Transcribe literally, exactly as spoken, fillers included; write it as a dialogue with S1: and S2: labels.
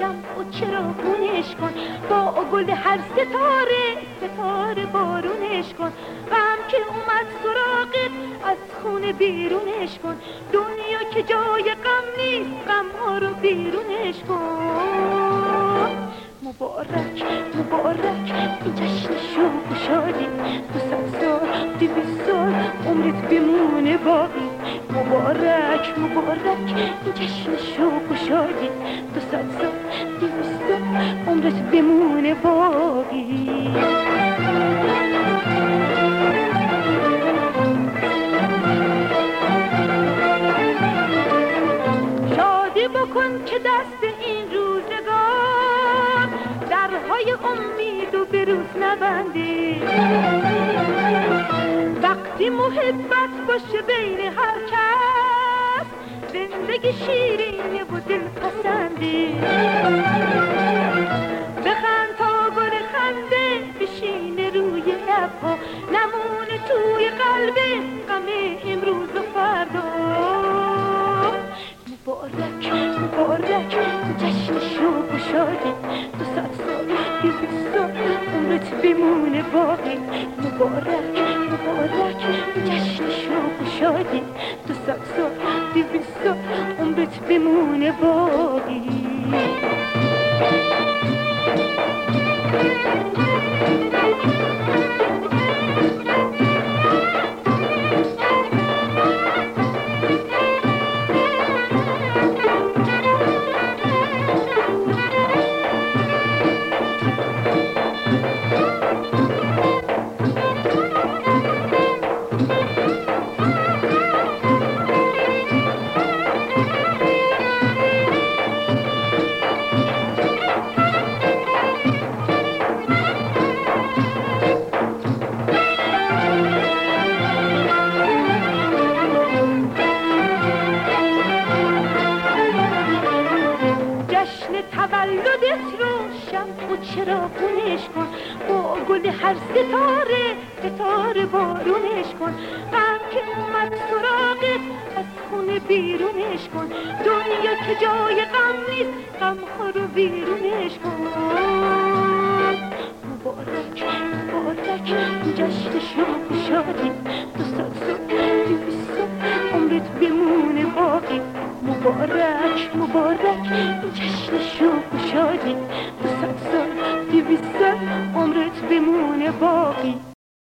S1: شمع و چراغونش کن، با گل هر ستاره ستاره بارونش کن. غم که اومد سراغت از خونه بیرونش کن، دنیا که جای غم نیست غم ها رو بیرونش کن. مبارک مبارک این جشن شوق و شادی، دو صد سال دویست سال عمرت بمونه باقی. مبارک مبارک این جشن شوق و شادی، دو صد سال دویست سال عمرت بمونه باقی. شادی بکن که دست این روزگار درهای امید و بروز نبندی. وقتی محبت باشه بین هر کس زندگی شیرینه و دل پسندی. بخند تا گل خنده بشینه روی لبها، نمونه توی قلب غم امروز و فردا. مبارک مبارک جشن شوق و شادی، دو صد سال دویست سال عمرت بمونه باقی. مبارک مبارک جشن شوق و شادی، دو صد سال دویست سال عمرت بمونه باقی. تولدت رو شمع و چراغونش کن، با گل هر ستاره ستاره بارونش کن. غم که اومد سراغت از خونه بیرونش کن، دنیا که جای غم نیست غم ها رو بیرونش کن. مبارک مبارک جشن شوق و شادی، دو صد سال دویست سال عمرت بمونه باقی. مبارک مبارک جشن شوق و شادی، دو صد سال دویست سال عمرت بمونه باقی.